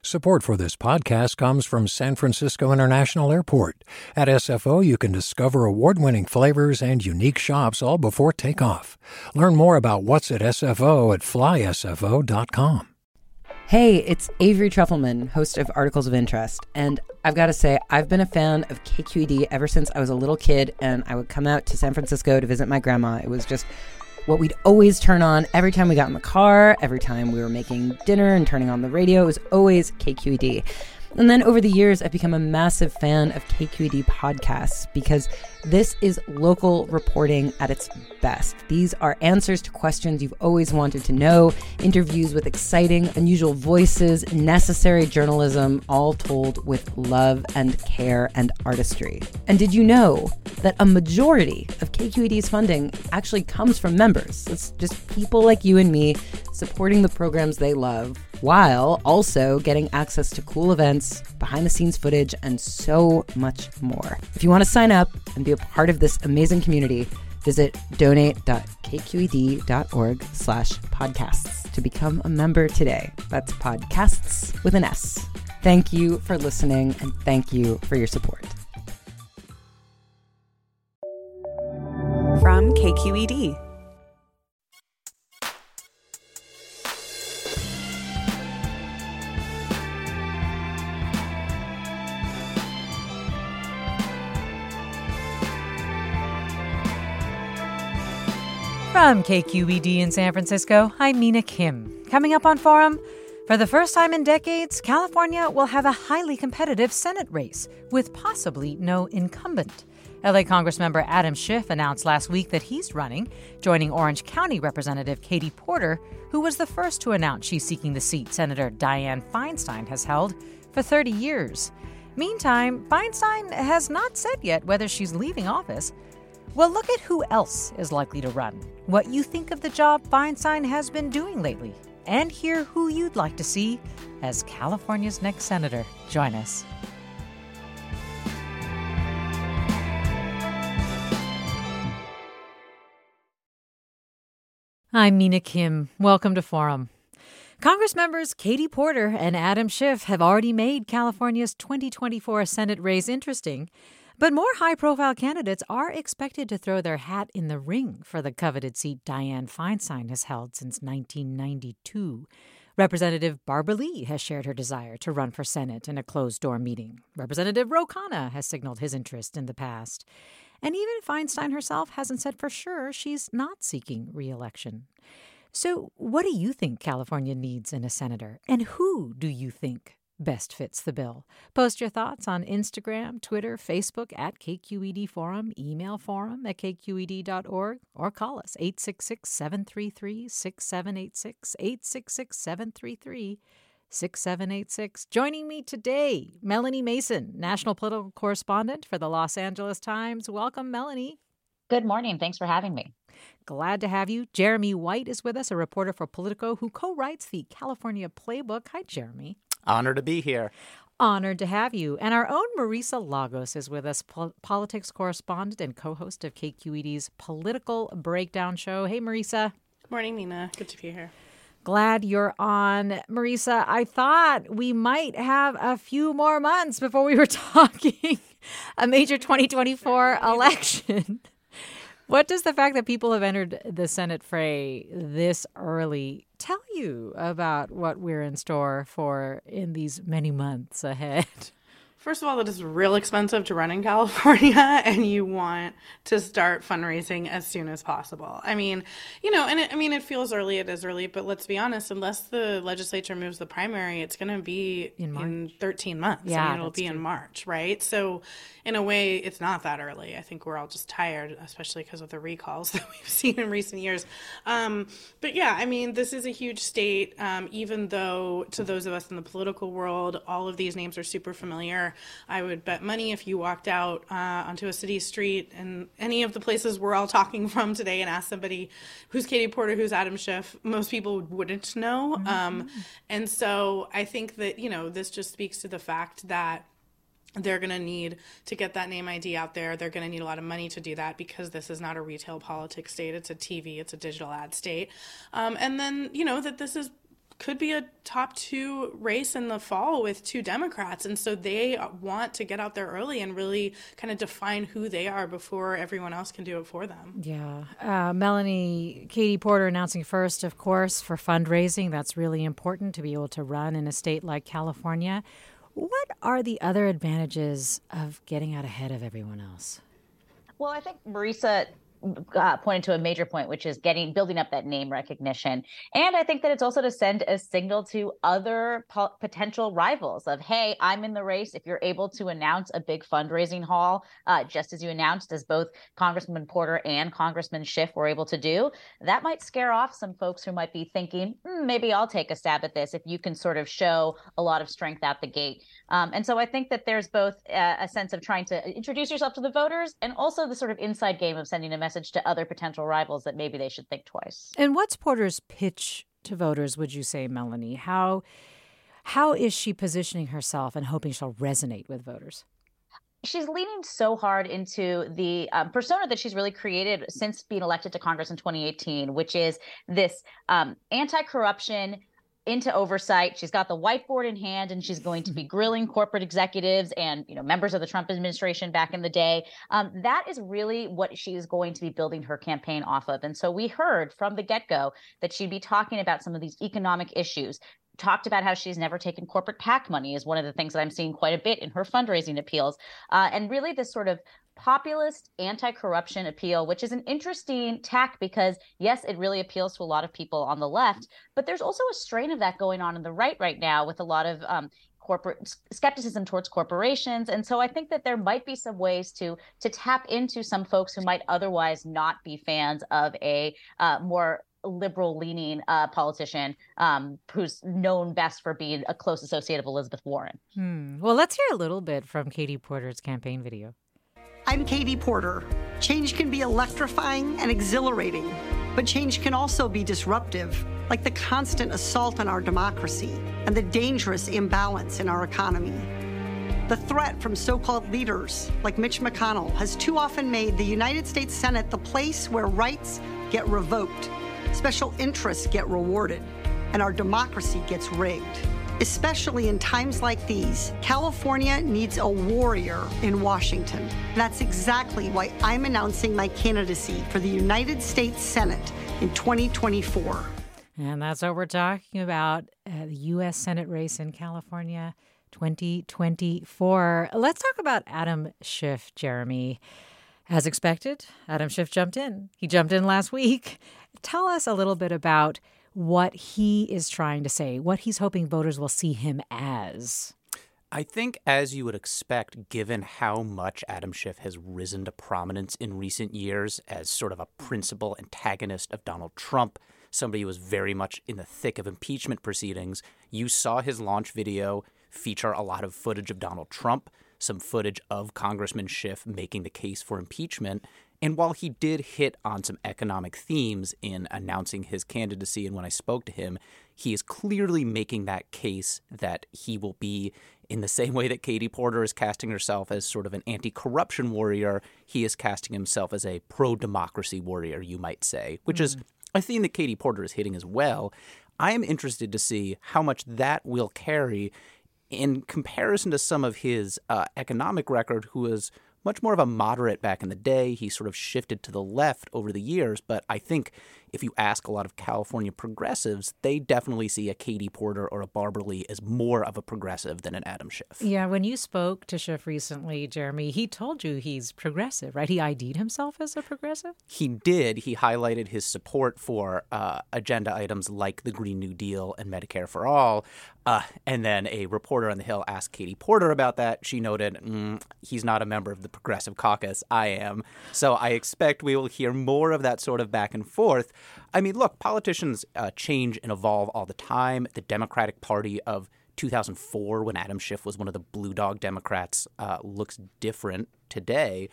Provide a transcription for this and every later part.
Support for this podcast comes from San Francisco International Airport. At SFO, you can discover award-winning flavors and unique shops all before takeoff. Learn more about what's at SFO at flysfo.com. Hey, it's Avery Trufelman, host of Articles of Interest, and I've got to say, I've been a fan of KQED ever since I was a little kid, and I would come out to San Francisco to visit my grandma. It was just what we'd always turn on every time we got in the car, every time we were making dinner and turning on the radio. It was always KQED. And then over the years, I've become a massive fan of KQED podcasts because this is local reporting at its best. These are answers to questions you've always wanted to know, interviews with exciting, unusual voices, necessary journalism, all told with love and care and artistry. And did you know that a majority of KQED's funding actually comes from members? It's just people like you and me supporting the programs they love, while also getting access to cool events, behind-the-scenes footage, and so much more. If you want to sign up and be a part of this amazing community, visit donate.kqed.org/podcasts to become a member today. That's podcasts with an S. Thank you for listening, and thank you for your support. From KQED. From KQED in San Francisco, I'm Mina Kim. Coming up on Forum, for the first time in decades, California will have a highly competitive Senate race with possibly no incumbent. LA Congressmember Adam Schiff announced last week that he's running, joining Orange County Representative Katie Porter, who was the first to announce she's seeking the seat Senator Dianne Feinstein has held for 30 years. Meantime, Feinstein has not said yet whether she's leaving office. Well, look at who else is likely to run, what you think of the job Feinstein has been doing lately, and hear who you'd like to see as California's next senator. Join us. I'm Mina Kim. Welcome to Forum. Congress members Katie Porter and Adam Schiff have already made California's 2024 Senate race interesting. But more high-profile candidates are expected to throw their hat in the ring for the coveted seat Dianne Feinstein has held since 1992. Representative Barbara Lee has shared her desire to run for Senate in a closed-door meeting. Representative Ro Khanna has signaled his interest in the past. And even Feinstein herself hasn't said for sure she's not seeking re-election. So what do you think California needs in a senator? And who do you think best fits the bill? Post your thoughts on Instagram, Twitter, Facebook at KQED Forum, email forum@kqed.org, or call us 866-733-6786, 866-733-6786. Joining me today, Melanie Mason, national political correspondent for the Los Angeles Times. Welcome, Melanie. Good morning. Thanks for having me. Glad to have you. Jeremy White is with us, a reporter for Politico who co-writes the California Playbook. Hi, Jeremy. Honored to be here. Honored to have you. And our own Marisa Lagos is with us, politics correspondent and co-host of KQED's Political Breakdown Show. Hey, Marisa. Good morning, Mina. Good to be here. Glad you're on. Marisa, I thought we might have a few more months before we were talking a major 2024 election. What does the fact that people have entered the Senate fray this early tell you about what we're in store for in these many months ahead? First of all, it is real expensive to run in California, and you want to start fundraising as soon as possible. I mean, it feels early, it is early, but let's be honest, unless the legislature moves the primary, it's going to be in 13 months. Yeah, it'll be in March, right? So in a way, it's not that early. I think we're all just tired, especially because of the recalls that we've seen in recent years. But yeah, I mean, this is a huge state, even though to those of us in the political world, all of these names are super familiar. I would bet money if you walked out onto a city street in any of the places we're all talking from today and asked somebody who's Katie Porter, who's Adam Schiff, most people wouldn't know. Mm-hmm. And so I think that, this just speaks to the fact that they're going to need to get that name ID out there. They're going to need a lot of money to do that because this is not a retail politics state. It's a TV, it's a digital ad state. And then, that this is could be a top 2 race in the fall with 2 Democrats. And so they want to get out there early and really kind of define who they are before everyone else can do it for them. Yeah. Melanie, Katie Porter announcing first, of course, for fundraising. That's really important to be able to run in a state like California. What are the other advantages of getting out ahead of everyone else? Well, I think Marisa pointed to a major point, which is building up that name recognition. And I think that it's also to send a signal to other potential rivals of, hey, I'm in the race. If you're able to announce a big fundraising haul, just as you announced, as both Congressman Porter and Congressman Schiff were able to do, that might scare off some folks who might be thinking, maybe I'll take a stab at this if you can sort of show a lot of strength out the gate. And so I think that there's both a sense of trying to introduce yourself to the voters and also the sort of inside game of sending a message to other potential rivals that maybe they should think twice. And what's Porter's pitch to voters, would you say, Melanie? How is she positioning herself and hoping she'll resonate with voters? She's leaning so hard into the persona that she's really created since being elected to Congress in 2018, which is this anti-corruption, into oversight. She's got the whiteboard in hand, and she's going to be grilling corporate executives and members of the Trump administration back in the day. That is really what she's going to be building her campaign off of. And so we heard from the get-go that she'd be talking about some of these economic issues. Talked about how she's never taken corporate PAC money is one of the things that I'm seeing quite a bit in her fundraising appeals. And really this sort of populist anti-corruption appeal, which is an interesting tack because, yes, it really appeals to a lot of people on the left, but there's also a strain of that going on the right now with a lot of corporate skepticism towards corporations. And so I think that there might be some ways to tap into some folks who might otherwise not be fans of a more liberal-leaning politician who's known best for being a close associate of Elizabeth Warren. Well, let's hear a little bit from Katie Porter's campaign video. I'm Katie Porter. Change can be electrifying and exhilarating, but change can also be disruptive, like the constant assault on our democracy and the dangerous imbalance in our economy. The threat from so-called leaders like Mitch McConnell has too often made the United States Senate the place where rights get revoked, special interests get rewarded, and our democracy gets rigged. Especially in times like these, California needs a warrior in Washington. That's exactly why I'm announcing my candidacy for the United States Senate in 2024. And that's what we're talking about, the U.S. Senate race in California 2024. Let's talk about Adam Schiff, Jeremy. As expected, Adam Schiff jumped in. He jumped in last week. Tell us a little bit about what he is trying to say, what he's hoping voters will see him as. I think, as you would expect, given how much Adam Schiff has risen to prominence in recent years as sort of a principal antagonist of Donald Trump, somebody who was very much in the thick of impeachment proceedings, you saw his launch video feature a lot of footage of Donald Trump, some footage of Congressman Schiff making the case for impeachment. And while he did hit on some economic themes in announcing his candidacy, and when I spoke to him, he is clearly making that case that he will be, in the same way that Katie Porter is casting herself as sort of an anti-corruption warrior, he is casting himself as a pro-democracy warrior, you might say, which is a theme that Katie Porter is hitting as well. I am interested to see how much that will carry in comparison to some of his economic record, who is much more of a moderate back in the day. He sort of shifted to the left over the years, but I think if you ask a lot of California progressives, they definitely see a Katie Porter or a Barbara Lee as more of a progressive than an Adam Schiff. Yeah, when you spoke to Schiff recently, Jeremy, he told you he's progressive, right? He ID'd himself as a progressive? He did. He highlighted his support for agenda items like the Green New Deal and Medicare for All. And then a reporter on the Hill asked Katie Porter about that. She noted, he's not a member of the Progressive Caucus. I am. So I expect we will hear more of that sort of back and forth. I mean, look, politicians change and evolve all the time. The Democratic Party of 2004, when Adam Schiff was one of the blue dog Democrats, looks different today.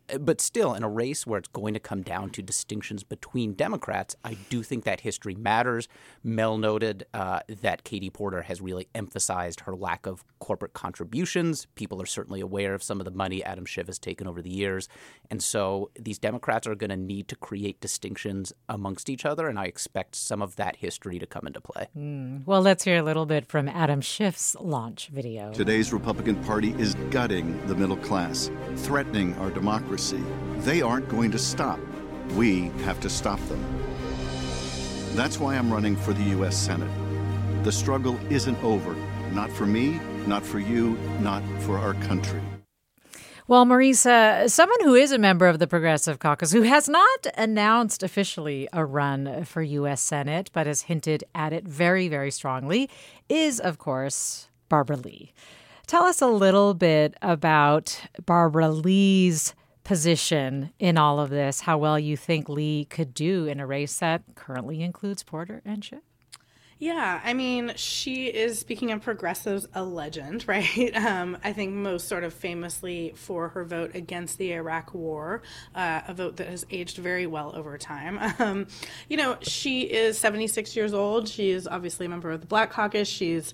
But still, in a race where it's going to come down to distinctions between Democrats, I do think that history matters. Mel noted that Katie Porter has really emphasized her lack of corporate contributions. People are certainly aware of some of the money Adam Schiff has taken over the years. And so these Democrats are going to need to create distinctions amongst each other, and I expect some of that history to come into play. Well, let's hear a little bit from Adam Schiff's launch video. Today's Republican Party is gutting the middle class, threatening our democracy. They aren't going to stop. We have to stop them. That's why I'm running for the U.S. Senate. The struggle isn't over. Not for me, not for you, not for our country. Well, Marisa, someone who is a member of the Progressive Caucus, who has not announced officially a run for U.S. Senate, but has hinted at it very, very strongly, is, of course, Barbara Lee. Tell us a little bit about Barbara Lee's position in all of this, how well you think Lee could do in a race that currently includes Porter and Schiff. Yeah, I mean, she is, speaking of progressives, a legend, right? I think most sort of famously for her vote against the Iraq War, a vote that has aged very well over time. She is 76 years old. She is obviously a member of the Black Caucus. She's,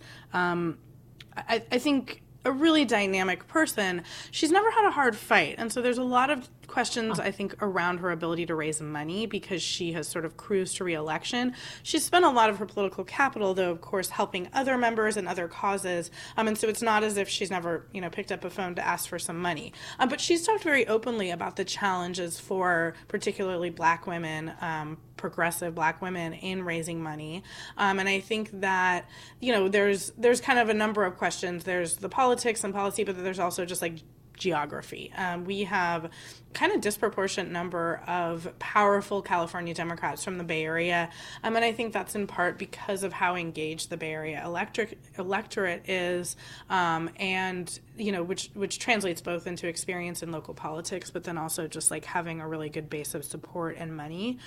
I think, a really dynamic person. She's never had a hard fight. And so there's a lot of questions, I think, around her ability to raise money because she has sort of cruised to re-election. She's spent a lot of her political capital, though, of course, helping other members and other causes. And so it's not as if she's never, picked up a phone to ask for some money. But she's talked very openly about the challenges for particularly Black women, progressive Black women in raising money. And I think that, there's kind of a number of questions. There's the politics and policy, but there's also just like geography. We have kind of disproportionate number of powerful California Democrats from the Bay Area. And I think that's in part because of how engaged the Bay Area electorate is, and, which translates both into experience in local politics, but then also just like having a really good base of support and money.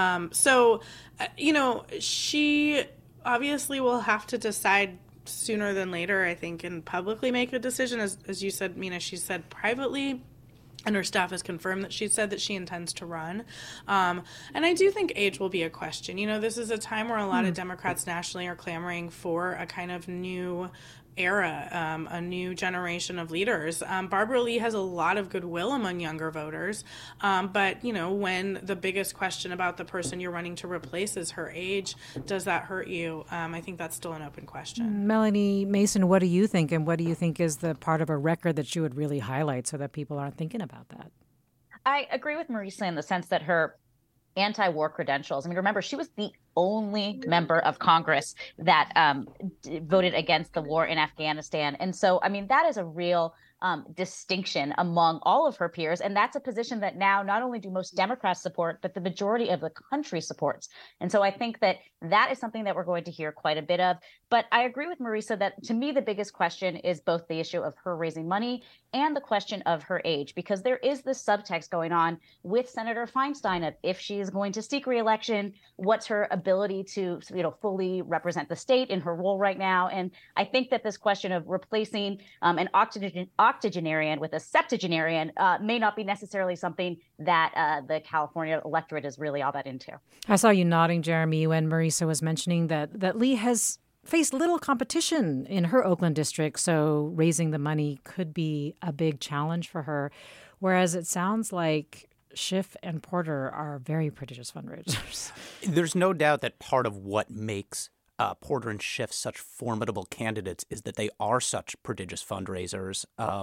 She obviously will have to decide sooner than later, I think, and publicly make a decision. As you said, Mina, she said privately, and her staff has confirmed that she said that she intends to run. And I do think age will be a question. This is a time where a lot of Democrats nationally are clamoring for a kind of new era, a new generation of leaders. Barbara Lee has a lot of goodwill among younger voters, but when the biggest question about the person you're running to replace is her age, does that hurt you? I think that's still an open question. Melanie Mason, what do you think, and what do you think is the part of a record that you would really highlight so that people aren't thinking about that? I agree with Marisa in the sense that her anti-war credentials. I mean, remember, she was the only member of Congress that voted against the war in Afghanistan. And so, I mean, that is a real distinction among all of her peers. And that's a position that now not only do most Democrats support, but the majority of the country supports. And so I think that that is something that we're going to hear quite a bit of. But I agree with Marisa that to me, the biggest question is both the issue of her raising money and the question of her age, because there is this subtext going on with Senator Feinstein of if she is going to seek re-election, what's her ability to, fully represent the state in her role right now. And I think that this question of replacing an octogenarian with a septuagenarian may not be necessarily something that the California electorate is really all that into. I saw you nodding, Jeremy, when Marisa was mentioning that Lee has faced little competition in her Oakland district, so raising the money could be a big challenge for her, whereas it sounds like Schiff and Porter are very prodigious fundraisers. There's no doubt that part of what makes Porter and Schiff such formidable candidates is that they are such prodigious fundraisers.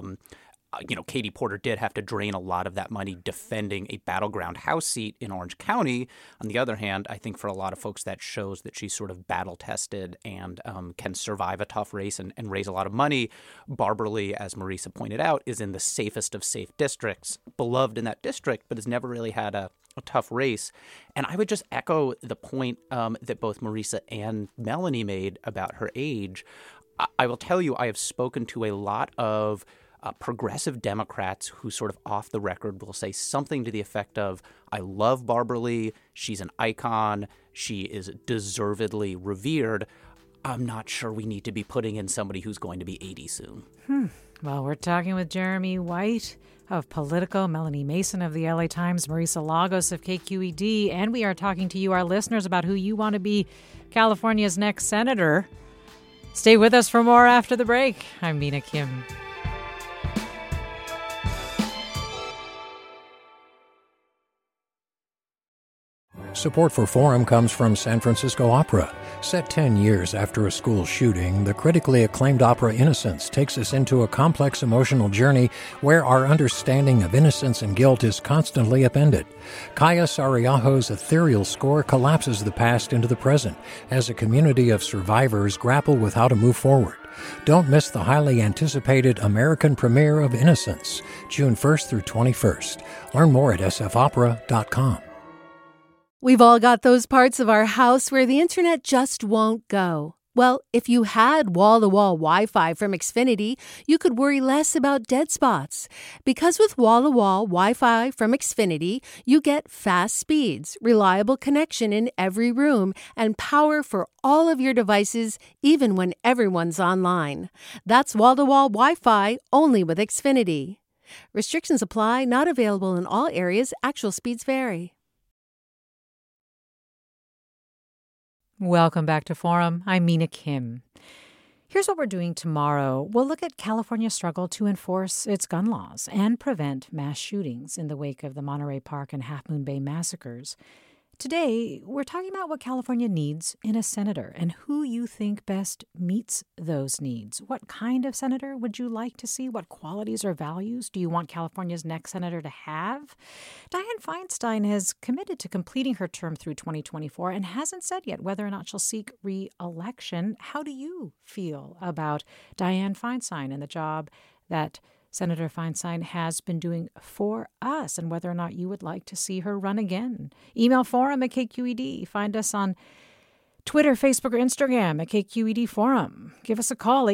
Katie Porter did have to drain a lot of that money defending a battleground House seat in Orange County. On the other hand, I think for a lot of folks that shows that she's sort of battle-tested and can survive a tough race and raise a lot of money. Barbara Lee, as Marisa pointed out, is in the safest of safe districts, beloved in that district, but has never really had a tough race. And I would just echo the point that both Marisa and Melanie made about her age. I will tell you, I have spoken to a lot of progressive Democrats who sort of off the record will say something to the effect of, I love Barbara Lee, she's an icon, she is deservedly revered. I'm not sure we need to be putting in somebody who's going to be 80 soon. Well, we're talking with Jeremy White of Politico, Melanie Mason of the LA Times, Marisa Lagos of KQED, and we are talking to you, our listeners, about who you want to be California's next senator. Stay with us for more after the break. I'm Mina Kim. Support for Forum comes from San Francisco Opera. Set 10 years after a school shooting, the critically acclaimed opera Innocence takes us into a complex emotional journey where our understanding of innocence and guilt is constantly upended. Kaya Sariaho's ethereal score collapses the past into the present as a community of survivors grapple with how to move forward. Don't miss the highly anticipated American premiere of Innocence, June 1st through 21st. Learn more at sfopera.com. We've all got those parts of our house where the internet just won't go. Well, if you had wall-to-wall Wi-Fi from Xfinity, you could worry less about dead spots. Because with wall-to-wall Wi-Fi from Xfinity, you get fast speeds, reliable connection in every room, and power for all of your devices, even when everyone's online. That's wall-to-wall Wi-Fi only with Xfinity. Restrictions apply, not available in all areas. Actual speeds vary. Welcome back to Forum. I'm Mina Kim. Here's what we're doing tomorrow. We'll look at California's struggle to enforce its gun laws and prevent mass shootings in the wake of the Monterey Park and Half Moon Bay massacres. Today, we're talking about what California needs in a senator and who you think best meets those needs. What kind of senator would you like to see? What qualities or values do you want California's next senator to have? Dianne Feinstein has committed to completing her term through 2024 and hasn't said yet whether or not she'll seek re-election. How do you feel about Dianne Feinstein and the job that Senator Feinstein has been doing for us, and whether or not you would like to see her run again? Email Forum at KQED. Find us on Twitter, Facebook, or Instagram at KQED Forum. Give us a call,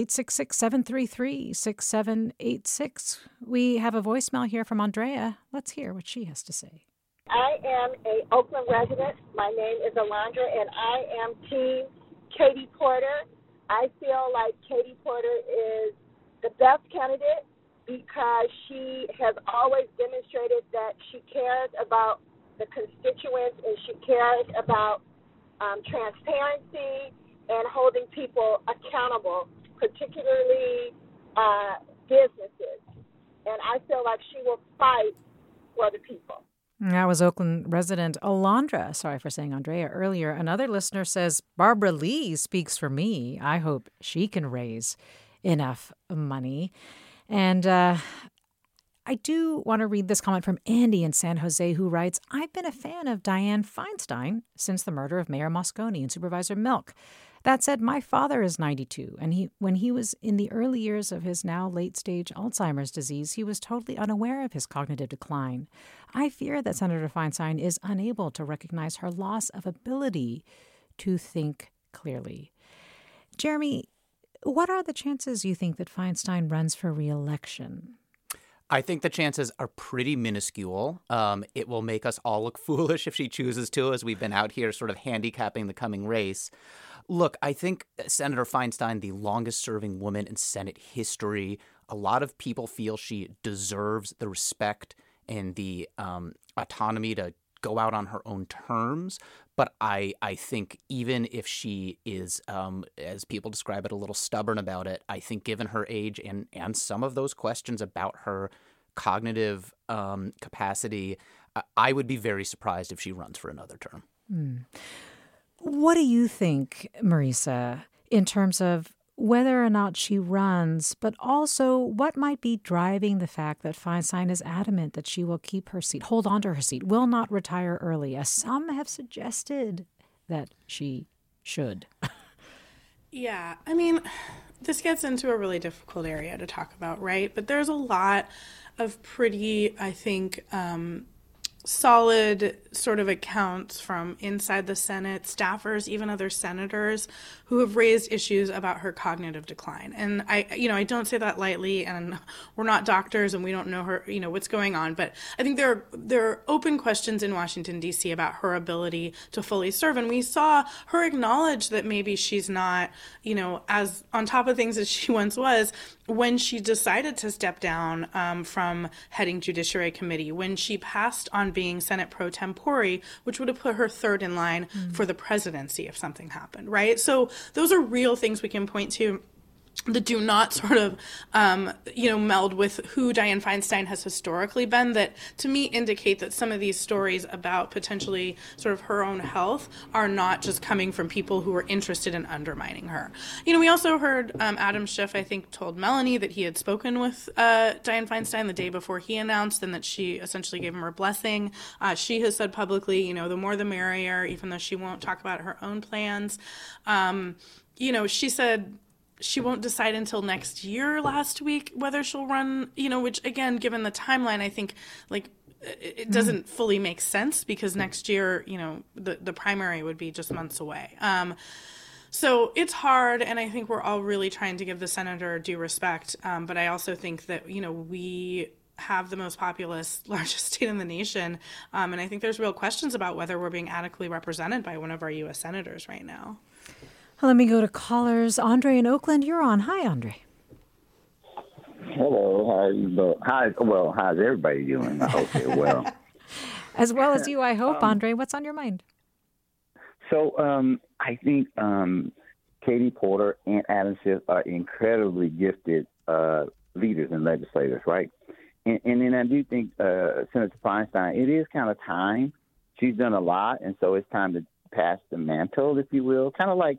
866-733-6786. We have a voicemail here from Andrea. Let's hear what she has to say. I am a Oakland resident. My name is Alondra, and I am Team Katie Porter. I feel like Katie Porter is the best candidate because she has always demonstrated that she cares about the constituents and she cares about transparency and holding people accountable, particularly businesses. And I feel like she will fight for the people. That was Oakland resident Alondra. Sorry for saying Andrea earlier. Another listener says, Barbara Lee speaks for me. I hope she can raise enough money. And I do want to read this comment from Andy in San Jose, who writes, I've been a fan of Dianne Feinstein since the murder of Mayor Moscone and Supervisor Milk. That said, my father is 92, and when he was in the early years of his now late-stage Alzheimer's disease, he was totally unaware of his cognitive decline. I fear that Senator Feinstein is unable to recognize her loss of ability to think clearly. Jeremy, what are the chances you think that Feinstein runs for re-election? I think the chances are pretty minuscule. It will make us all look foolish if she chooses to, as we've been out here sort of handicapping the coming race. Look, I think Senator Feinstein, the longest-serving woman in Senate history, a lot of people feel she deserves the respect and the autonomy to go out on her own terms. But I think even if she is, as people describe it, a little stubborn about it, I think given her age and some of those questions about her cognitive capacity, I would be very surprised if she runs for another term. What do you think, Marisa, in terms of whether or not she runs, but also what might be driving the fact that Feinstein is adamant that she will keep her seat, hold on to her seat, will not retire early, as some have suggested that she should? Yeah, I mean, this gets into a really difficult area to talk about, right? But there's a lot of pretty, I think, solid sort of accounts from inside the Senate, staffers, even other senators who have raised issues about her cognitive decline. And I don't say that lightly, and we're not doctors and we don't know her, what's going on. But I think there are open questions in Washington, D.C. about her ability to fully serve. And we saw her acknowledge that maybe she's not, as on top of things as she once was when she decided to step down from heading Judiciary Committee, when she passed on being Senate pro tempore, which would have put her third in line for the presidency if something happened, right? So those are real things we can point to that do not sort of, meld with who Dianne Feinstein has historically been, that to me indicate that some of these stories about potentially sort of her own health are not just coming from people who are interested in undermining her. We also heard Adam Schiff, I think, told Melanie that he had spoken with Dianne Feinstein the day before he announced, and that she essentially gave him her blessing. She has said publicly, the more the merrier, even though she won't talk about her own plans. She said she won't decide until next year last week whether she'll run, which again, given the timeline, I think it doesn't fully make sense, because next year, the primary would be just months away. So it's hard, and I think we're all really trying to give the senator due respect. But I also think that, we have the most populous, largest state in the nation. And I think there's real questions about whether we're being adequately represented by one of our U.S. senators right now. Let me go to callers. Andre in Oakland, you're on. Hi, Andre. Hello. How are you? How's everybody doing? I hope they're well. As well as you, I hope, Andre. What's on your mind? So I think Katie Porter and Adam Schiff are incredibly gifted leaders and legislators, right? And then I do think Senator Feinstein, it is kind of time. She's done a lot, and so it's time to pass the mantle, if you will, kind of like,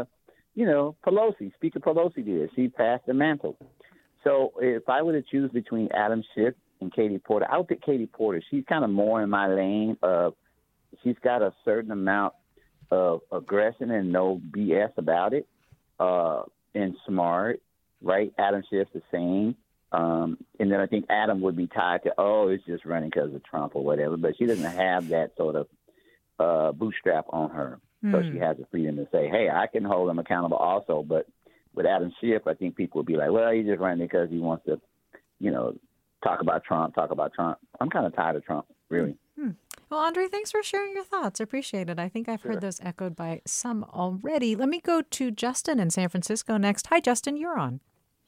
Pelosi, Speaker Pelosi did. She passed the mantle. So if I were to choose between Adam Schiff and Katie Porter, I would pick Katie Porter. She's kind of more in my lane of, she's got a certain amount of aggression and no BS about it, and smart, right? Adam Schiff's the same. And then I think Adam would be tied to, it's just running because of Trump or whatever, but she doesn't have that sort of bootstrap on her. So she has the freedom to say, hey, I can hold him accountable also. But with Adam Schiff, I think people would be like, well, he's just running because he wants to, talk about Trump. I'm kind of tired of Trump, really. Well, Andre, thanks for sharing your thoughts. I appreciate it. I think I've heard those echoed by some already. Let me go to Justin in San Francisco next. Hi, Justin, you're on.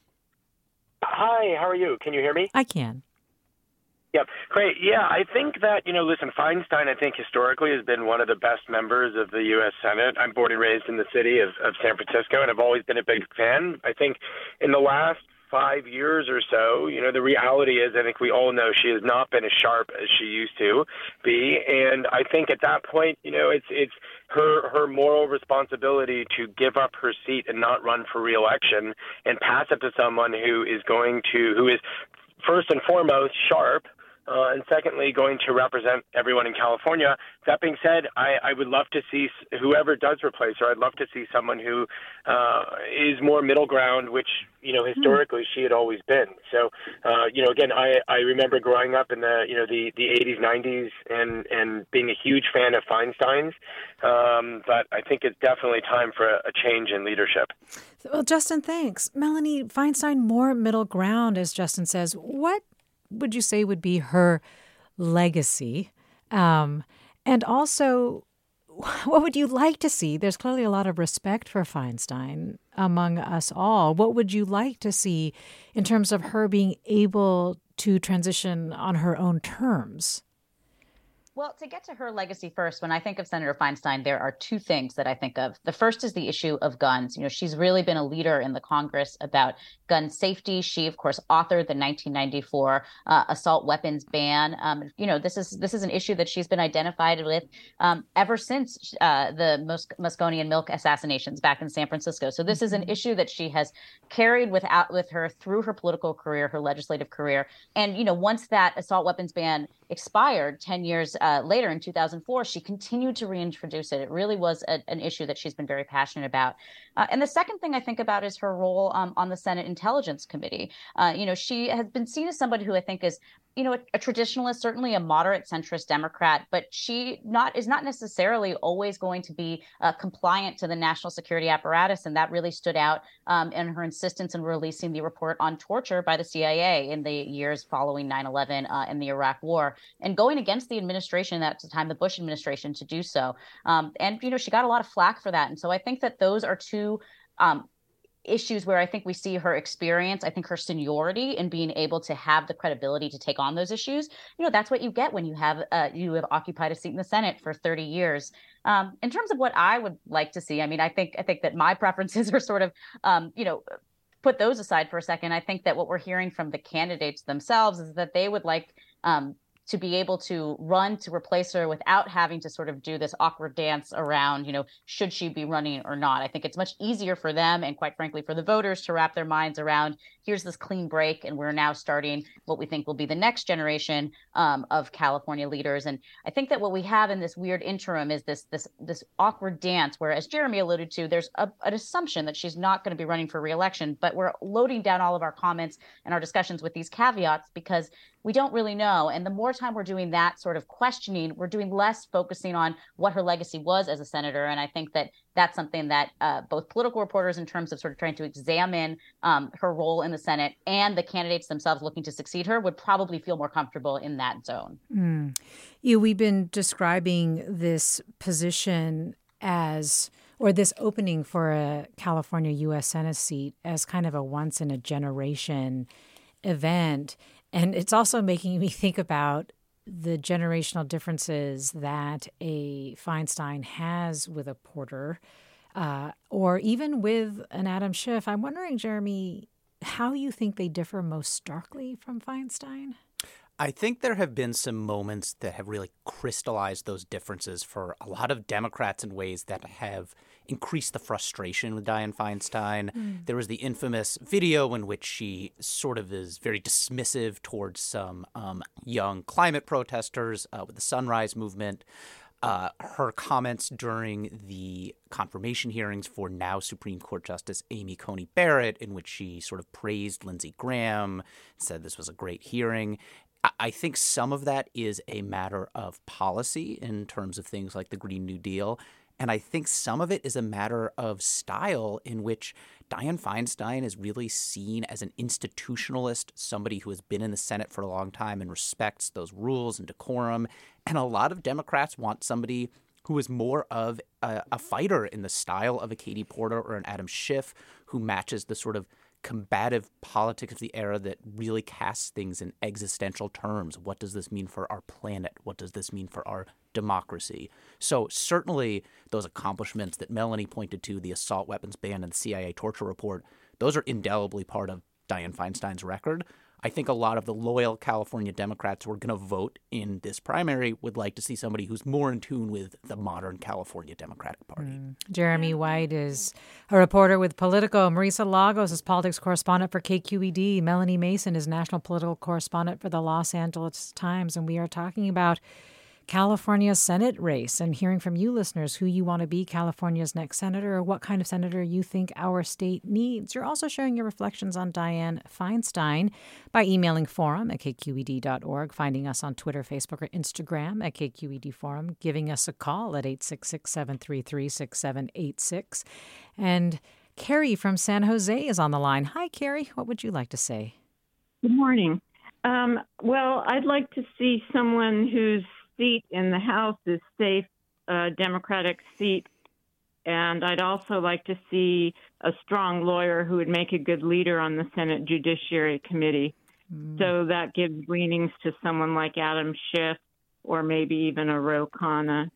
Hi, how are you? Can you hear me? I can. Yep. Great. Yeah, I think that, listen, Feinstein, I think historically has been one of the best members of the U.S. Senate. I'm born and raised in the city of San Francisco, and I've always been a big fan. I think in the last 5 years or so, the reality is, I think we all know she has not been as sharp as she used to be. And I think at that point, it's her moral responsibility to give up her seat and not run for re-election and pass it to someone who is first and foremost sharp, and secondly, going to represent everyone in California. That being said, I would love to see whoever does replace her. I'd love to see someone who is more middle ground, which, historically she had always been. So, again, I remember growing up in the 80s, 90s and being a huge fan of Feinstein's. But I think it's definitely time for a change in leadership. Well, Justin, thanks. Melanie, Feinstein, more middle ground, as Justin says. What would you say would be her legacy? And also, what would you like to see? There's clearly a lot of respect for Feinstein among us all. What would you like to see in terms of her being able to transition on her own terms? Well, to get to her legacy first, when I think of Senator Feinstein, there are two things that I think of. The first is the issue of guns. She's really been a leader in the Congress about gun safety. She, of course, authored the 1994 assault weapons ban. This is an issue that she's been identified with ever since the Moscone Milk assassinations back in San Francisco. So this is an issue that she has carried with her through her political career, her legislative career. And, once that assault weapons ban expired 10 years later in 2004, she continued to reintroduce it. It really was an issue that she's been very passionate about. And the second thing I think about is her role on the Senate Intelligence Committee. She has been seen as somebody who I think is a traditionalist, certainly a moderate centrist Democrat, but she is not necessarily always going to be compliant to the national security apparatus. And that really stood out in her insistence in releasing the report on torture by the CIA in the years following 9/11 and the Iraq War, and going against the administration at the time, the Bush administration, to do so. And she got a lot of flack for that. And so I think that those are two issues where I think we see her experience, I think her seniority in being able to have the credibility to take on those issues. That's what you get when you have occupied a seat in the Senate for 30 years. In terms of what I would like to see, I think that my preferences are sort of, put those aside for a second. I think that what we're hearing from the candidates themselves is that they would like to be able to run to replace her without having to sort of do this awkward dance around, should she be running or not. I think it's much easier for them and, quite frankly, for the voters to wrap their minds around, here's this clean break, and we're now starting what we think will be the next generation of California leaders. And I think that what we have in this weird interim is this awkward dance where, as Jeremy alluded to, there's an assumption that she's not going to be running for re-election, but we're loading down all of our comments and our discussions with these caveats because we don't really know. And the more time we're doing that sort of questioning, we're doing less focusing on what her legacy was as a senator. And I think that that's something that both political reporters, in terms of sort of trying to examine her role in the Senate, and the candidates themselves looking to succeed her, would probably feel more comfortable in that zone. We've been describing this position or this opening for a California U.S. Senate seat as kind of a once-in-a-generation event. And it's also making me think about the generational differences that a Feinstein has with a Porter, or even with an Adam Schiff. I'm wondering, Jeremy, how you think they differ most starkly from Feinstein? I think there have been some moments that have really crystallized those differences for a lot of Democrats in ways that have increased the frustration with Dianne Feinstein. There was the infamous video in which she sort of is very dismissive towards some young climate protesters with the Sunrise Movement. Her comments during the confirmation hearings for now Supreme Court Justice Amy Coney Barrett, in which she sort of praised Lindsey Graham, said this was a great hearing. I think some of that is a matter of policy in terms of things like the Green New Deal. And I think some of it is a matter of style, in which Dianne Feinstein is really seen as an institutionalist, somebody who has been in the Senate for a long time and respects those rules and decorum. And a lot of Democrats want somebody who is more of a fighter in the style of a Katie Porter or an Adam Schiff, who matches the sort of combative politics of the era that really casts things in existential terms. What does this mean for our planet? What does this mean for our democracy? So certainly those accomplishments that Melanie pointed to, the assault weapons ban and the CIA torture report, those are indelibly part of Dianne Feinstein's record. I think a lot of the loyal California Democrats who are going to vote in this primary would like to see somebody who's more in tune with the modern California Democratic Party. Jeremy White is a reporter with Politico. Marisa Lagos is politics correspondent for KQED. Melanie Mason is national political correspondent for the Los Angeles Times. And we are talking about California's Senate race and hearing from you listeners who you want to be California's next senator, or what kind of senator you think our state needs. You're also sharing your reflections on Dianne Feinstein by emailing forum@kqed.org, finding us on Twitter, Facebook, or Instagram at KQED Forum, giving us a call at 866-733-6786. And Carrie from San Jose is on the line. Hi, Carrie. What would you like to say? Good morning. Well, I'd like to see someone whose seat in the House is safe, a Democratic seat. And I'd also like to see a strong lawyer who would make a good leader on the Senate Judiciary Committee. So that gives leanings to someone like Adam Schiff or maybe even a Ro Khanna.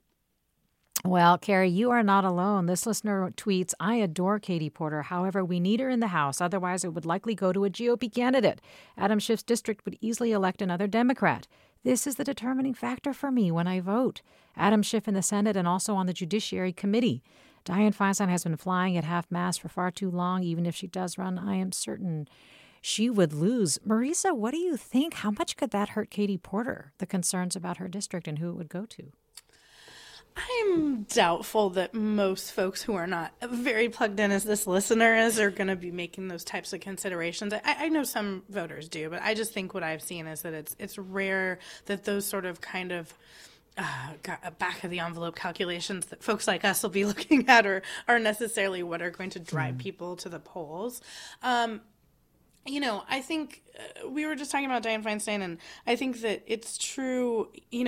Well, Carrie, you are not alone. This listener tweets, I adore Katie Porter. However, we need her in the House. Otherwise, it would likely go to a GOP candidate. Adam Schiff's district would easily elect another Democrat. This is the determining factor for me when I vote. Adam Schiff in the Senate and also on the Judiciary Committee. Dianne Feinstein has been flying at half-mast for far too long. Even if she does run, I am certain she would lose. Marisa, what do you think? How much could that hurt Katie Porter, the concerns about her district and who it would go to? I'm doubtful that most folks who are not very plugged in as this listener is are going to be making those types of considerations. I know some voters do, but I just think what I've seen is that it's rare that those sort of kind of back of the envelope calculations that folks like us will be looking at are necessarily what are going to drive people to the polls. I think we were just talking about Dianne Feinstein, and I think that it's true,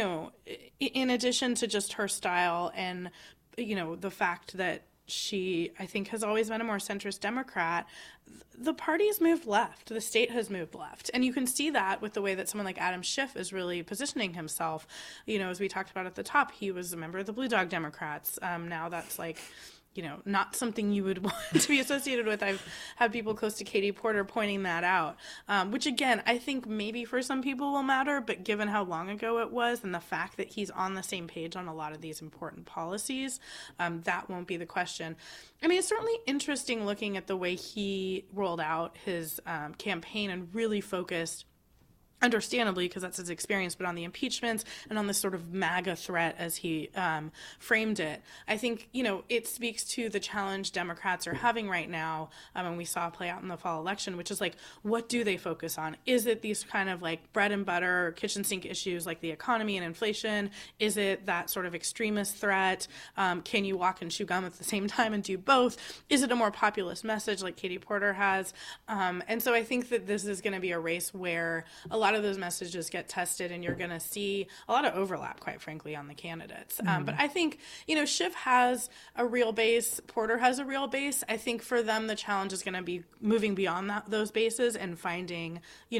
in addition to just her style and, the fact that she, I think, has always been a more centrist Democrat, the party has moved left. The state has moved left. And you can see that with the way that someone like Adam Schiff is really positioning himself. As we talked about at the top, he was a member of the Blue Dog Democrats. Now that's like, not something you would want to be associated with. I've had people close to Katie Porter pointing that out, which again, I think maybe for some people will matter, but given how long ago it was and the fact that he's on the same page on a lot of these important policies, that won't be the question. I mean, it's certainly interesting looking at the way he rolled out his campaign and really focused, understandably, because that's his experience, but on the impeachments and on this sort of MAGA threat as he framed it. I think, it speaks to the challenge Democrats are having right now, and we saw play out in the fall election, which is like, what do they focus on? Is it these kind of like bread and butter, kitchen sink issues like the economy and inflation? Is it that sort of extremist threat? Can you walk and chew gum at the same time and do both? Is it a more populist message like Katie Porter has? And so I think that this is going to be a race where a lot of those messages get tested, and you're going to see a lot of overlap, quite frankly, on the candidates. But I think, Schiff has a real base. Porter has a real base. I think for them, the challenge is going to be moving beyond those bases and finding,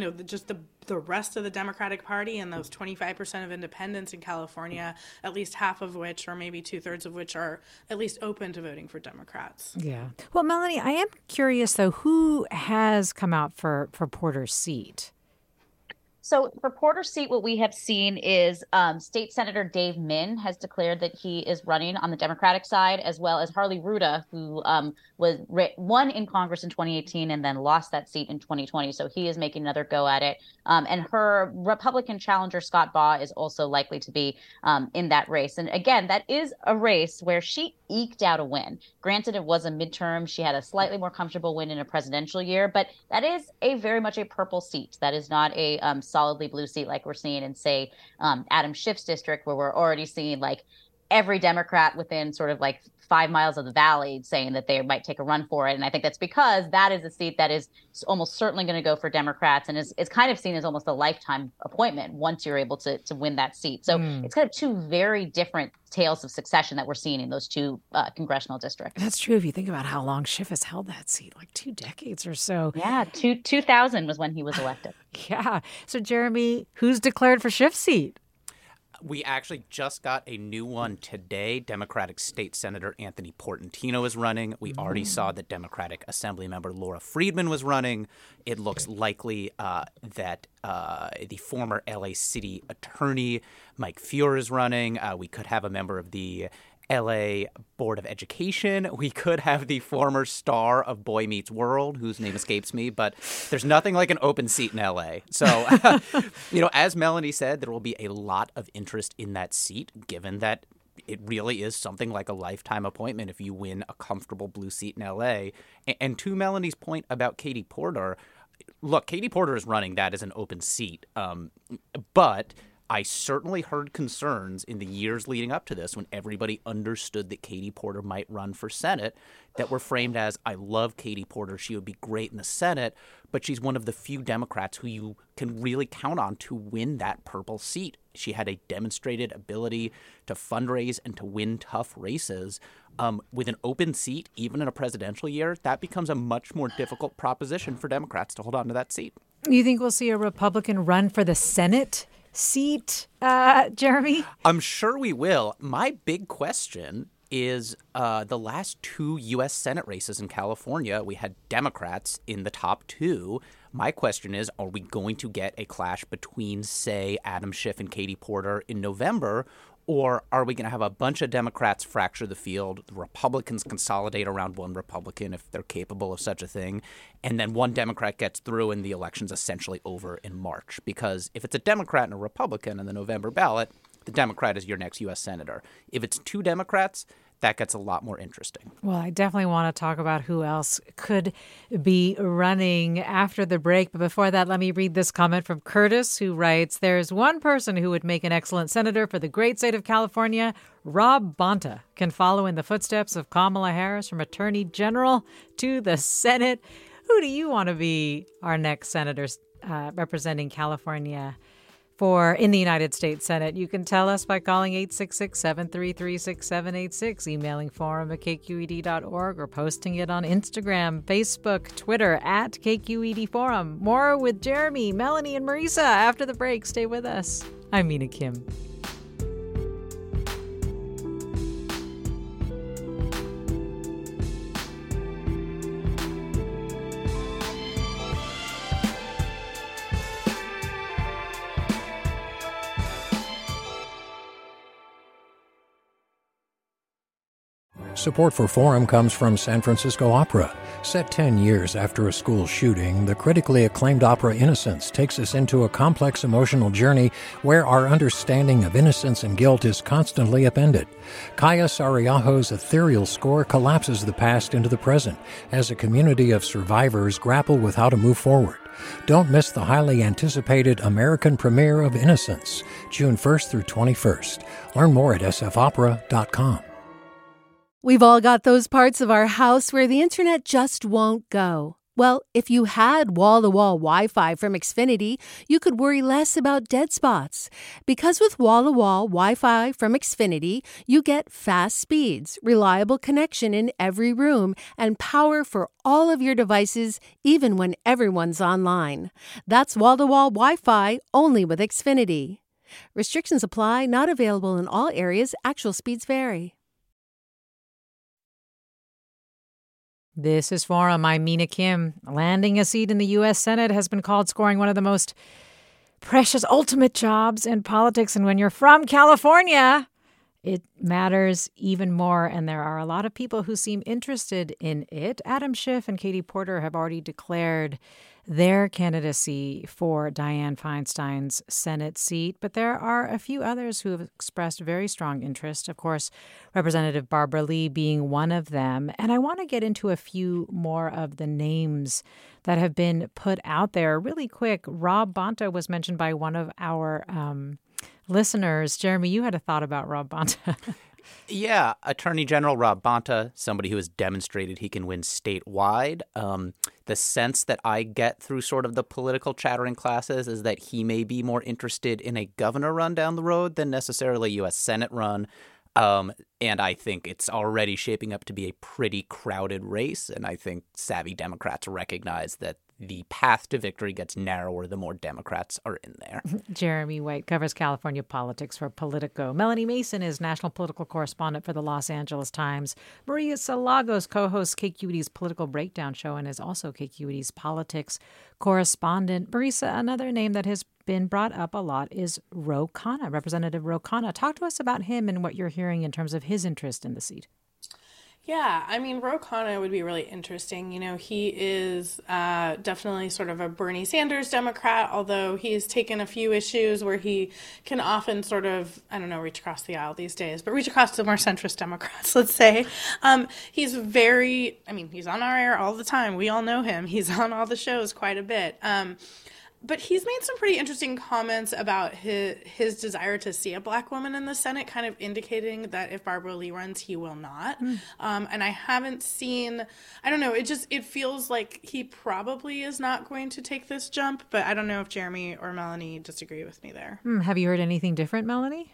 the rest of the Democratic Party and those 25% of independents in California, at least half of which, or maybe 2/3 of which, are at least open to voting for Democrats. Yeah. Well, Melanie, I am curious, though, who has come out for Porter's seat? So for Porter's seat, what we have seen is State Senator Dave Min has declared that he is running on the Democratic side, as well as Harley Ruda, who won in Congress in 2018 and then lost that seat in 2020. So he is making another go at it. And her Republican challenger, Scott Baugh, is also likely to be in that race. And again, that is a race where she eked out a win. Granted, it was a midterm. She had a slightly more comfortable win in a presidential year, but that is very much a purple seat. That is not a solidly blue seat like we're seeing in, say, Adam Schiff's district, where we're already seeing like every Democrat within sort of like 5 miles of the valley saying that they might take a run for it. And I think that's because that is a seat that is almost certainly going to go for Democrats and is kind of seen as almost a lifetime appointment once you're able to win that seat. So it's kind of two very different tales of succession that we're seeing in those two congressional districts. That's true if you think about how long Schiff has held that seat, like 2 decades or so. Yeah, 2000 was when he was elected. Yeah. So, Jeremy, who's declared for Schiff's seat? We actually just got a new one today. Democratic State Senator Anthony Portantino is running. We already saw that Democratic Assembly member Laura Friedman was running. It looks likely that the former LA City Attorney Mike Feuer is running. We could have a member of the LA Board of Education. We could have the former star of Boy Meets World, whose name escapes me, but there's nothing like an open seat in LA. So, as Melanie said, there will be a lot of interest in that seat, given that it really is something like a lifetime appointment if you win a comfortable blue seat in LA. And to Melanie's point about Katie Porter, look, Katie Porter is running that as an open seat, but I certainly heard concerns in the years leading up to this when everybody understood that Katie Porter might run for Senate that were framed as, I love Katie Porter, she would be great in the Senate, but she's one of the few Democrats who you can really count on to win that purple seat. She had a demonstrated ability to fundraise and to win tough races. With an open seat, even in a presidential year, that becomes a much more difficult proposition for Democrats to hold on to that seat. You think we'll see a Republican run for the Senate seat, Jeremy? I'm sure we will. My big question is the last 2 U.S. Senate races in California, we had Democrats in the top 2. My question is, are we going to get a clash between, say, Adam Schiff and Katie Porter in November? Or are we going to have a bunch of Democrats fracture the field, the Republicans consolidate around one Republican if they're capable of such a thing, and then one Democrat gets through and the election's essentially over in March? Because if it's a Democrat and a Republican in the November ballot, the Democrat is your next U.S. senator. If it's two Democrats, that gets a lot more interesting. Well, I definitely want to talk about who else could be running after the break. But before that, let me read this comment from Curtis, who writes, "There's one person who would make an excellent senator for the great state of California. Rob Bonta can follow in the footsteps of Kamala Harris from Attorney General to the Senate." Who do you want to be our next senator representing California in the United States Senate? You can tell us by calling 866-733-6786, emailing forum@kqed.org, or posting it on Instagram, Facebook, Twitter @KQED Forum. More with Jeremy, Melanie, and Marisa after the break. Stay with us. I'm Mina Kim. Support for Forum comes from San Francisco Opera. Set 10 years after a school shooting, the critically acclaimed opera Innocence takes us into a complex emotional journey where our understanding of innocence and guilt is constantly upended. Kaya Sariaho's ethereal score collapses the past into the present as a community of survivors grapple with how to move forward. Don't miss the highly anticipated American premiere of Innocence, June 1st through 21st. Learn more at sfopera.com. We've all got those parts of our house where the internet just won't go. Well, if you had wall-to-wall Wi-Fi from Xfinity, you could worry less about dead spots. Because with wall-to-wall Wi-Fi from Xfinity, you get fast speeds, reliable connection in every room, and power for all of your devices, even when everyone's online. That's wall-to-wall Wi-Fi only with Xfinity. Restrictions apply, not available in all areas. Actual speeds vary. This is Forum. I'm Mina Kim. Landing a seat in the U.S. Senate has been called scoring one of the most precious, ultimate jobs in politics. And when you're from California, it matters even more. And there are a lot of people who seem interested in it. Adam Schiff and Katie Porter have already declared their candidacy for Dianne Feinstein's Senate seat. But there are a few others who have expressed very strong interest. Of course, Representative Barbara Lee being one of them. And I want to get into a few more of the names that have been put out there really quick. Rob Bonta was mentioned by one of our listeners. Jeremy, you had a thought about Rob Bonta. Yeah, Attorney General Rob Bonta, somebody who has demonstrated he can win statewide. The sense that I get through sort of the political chattering classes is that he may be more interested in a governor run down the road than necessarily a U.S. Senate run. And I think it's already shaping up to be a pretty crowded race. And I think savvy Democrats recognize that the path to victory gets narrower the more Democrats are in there. Jeremy White covers California politics for Politico. Melanie Mason is national political correspondent for the Los Angeles Times. Marisa Lagos co-hosts KQED's Political Breakdown show and is also KQED's politics correspondent. Marisa, another name that has been brought up a lot is Ro Khanna, Representative Ro Khanna. Talk to us about him and what you're hearing in terms of his interest in the seat. Yeah, I mean, Ro Khanna would be really interesting. You know, he is definitely sort of a Bernie Sanders Democrat, although he's taken a few issues where he can often sort of, I don't know, reach across the aisle these days, but reach across to more centrist Democrats, let's say. He's he's on our air all the time. We all know him. He's on all the shows quite a bit. But he's made some pretty interesting comments about his desire to see a black woman in the Senate, kind of indicating that if Barbara Lee runs, he will not. And I haven't seen, I don't know, it feels like he probably is not going to take this jump, but I don't know if Jeremy or Melanie disagree with me there. Have you heard anything different, Melanie?